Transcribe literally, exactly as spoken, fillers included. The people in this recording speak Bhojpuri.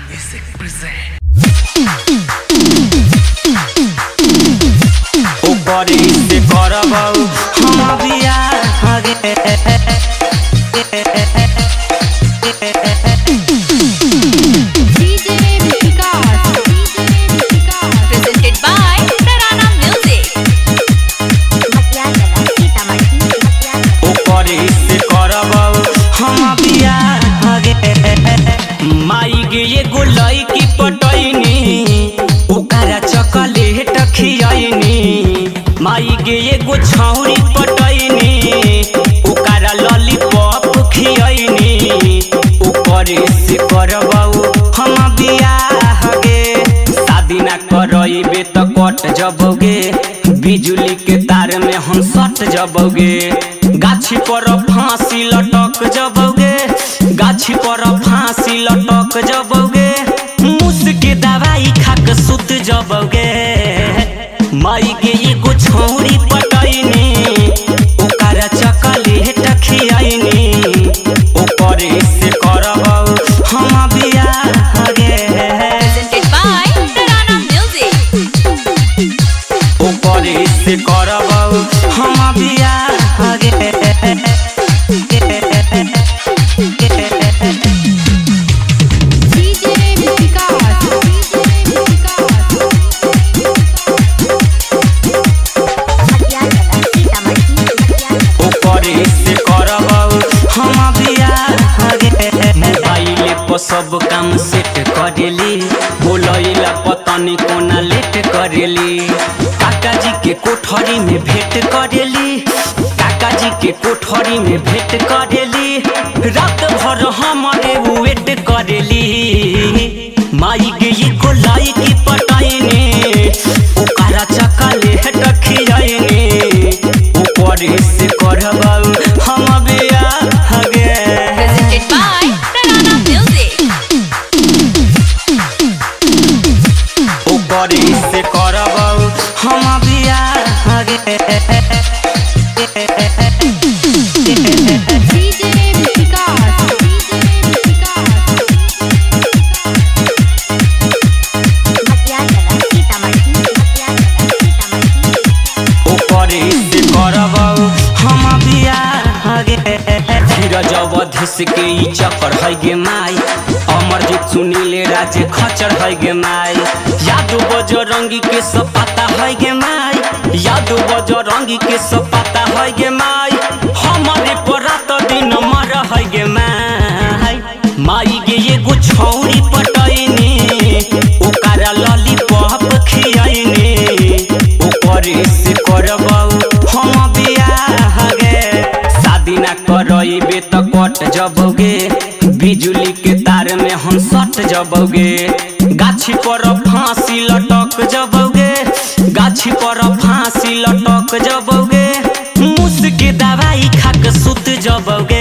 Music present. ऊपरी से करबौ हम बियाह गे DJ Vikas presented by Tarana Music. ऊपरी से करबौ हम बियाह गे माई गे एगो लईकी पटैनी ओकरा चॉकलेट खियैनी माई गे एगो छौरी पटैनी ओकरा लॉलीपॉप खियैनी ऊपरे से करबौ हम बियाह गे शादी ना करइबे त कट जबोगे बिजुली के तार में हम सट जबोगे गाछी पर फांसी लटक जबोगे गाछी पर फांसी लटक जबोगे मुस्के दवाई खाक सुत जबोगे माई के एगो छौरी पटैनी ओकरा चॉकलेट खियैनी ऊपरे से करबौ हम बियाह गे Presented by Tarana Music. ऊपरे से करबौ हम बियाह गे डीजे विकास ऊपरे से करबौ हम बियाह गे मोबाइल पर सब काम सेट करेली बोलैला पतनी कोना लेट करेली काका जी के कोठरी में भेंट करेली काका जी के कोठरी में भेंट करेली रात भर हमारे वेट करेली माई गे एगो लईकी पटैनी ओकरा चॉकलेट खियैनी ऊपरे से करबौ हम बियाह गे presented by Tarana Music. ऊपरे से करबौ हम बियाह गे डीजे विकास ऊपरे से करबौ हम बियाह गे धीरज अवधेश के ई चक्कर है गे माई अमरजीत सुनीले राजे खचर है गे माई यादव बजरंगी के सब पता है गे माई यादव बजरंगी के सब पता है गे माई हमारे पर रात दिन मर है गे माई माई गे एगो छौरी पटैनी ओकरा लॉलीपॉप खियैनी ऊपरे से करबौ हम बियाह गे शादी ना करइबे त कट जबोगे बिजुली के तार में हम सट जबोगे गाछी पर फांसी लटक जबोगे गाछी पर फांसी लटक जबोगे मुस्के दवाई खाक सुत जबोगे।